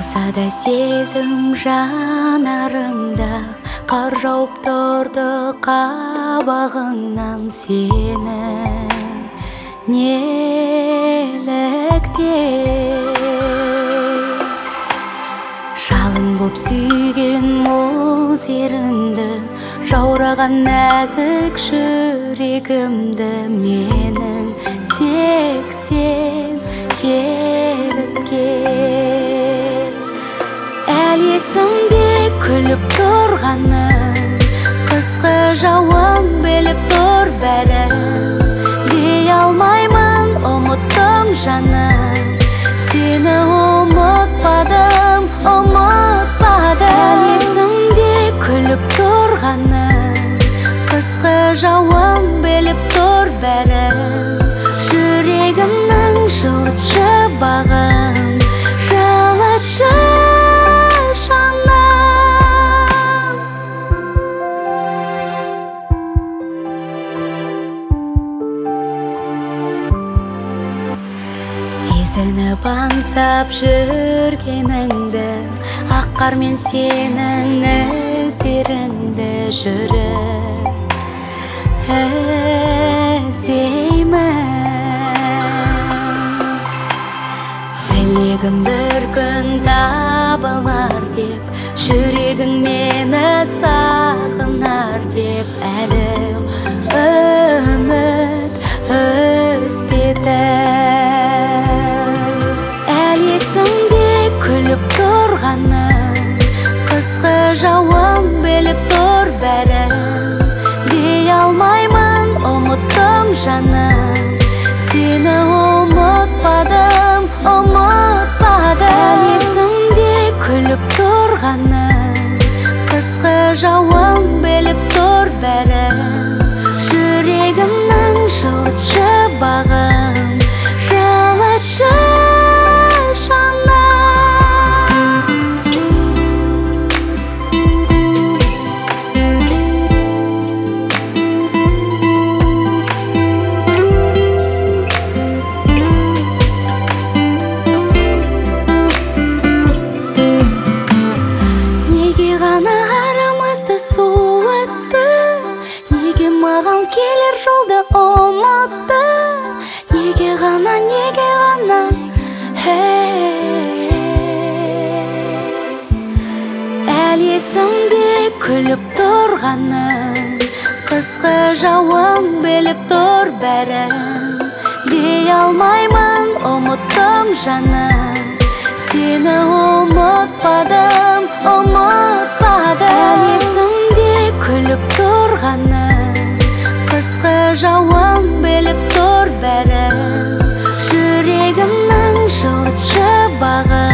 болса да сезім жанарымда, қар жауып тұрды қабағыңнан сенің неліктен. Жалын боп сүйген мұз ерінді, жаураған нәзік жүрегімді менің тек сен еріткен. Әлі есімде күліп тұрғаны, қысқы жауын біліп тұр бәрін. Дей алмаймын, ұмыттым жаным, сені ұмытпадым, ұмытпадым. Әлі есімде күліп тұрғаны, қысқы жауын біліп тұр бәрін. Жүрегімнің жылытшы бағын, жылытшы жаным. Сезініп аңсап жүргеніңді, ақ қармен сенің іздеріңді жүріп іздеймін. Тілегім бір күн табылар деп, жүрегің мені сағынар деп, әлі үміт үзбедім. Әлі есімде күліп тұрғаны, қысқы жауын біліп тұр бәрін. Дей алмаймын, ұмыттым жаным, сені ұмытпадым, ұмытпадым. Әлі есімде күліп тұрғаны, қысқы жауын біліп тұр бәрін. Жүрегімнің жылытшы бағын, жылытшы жаным. Неге ғана арамызды суытты, неге маған келер жолды ұмытты, неге ғана Әлі есімде күліп тұрғаны, қысқы жауын біліп тұр бәрін. Дей алмаймын, ұмыттым жаным, сені ұмытпадым, ұмытпадым. Әлі есімде күліп тұрғаны, қысқы жауын біліп тұр бәрін. Жүрегімнің жылытшы бағын,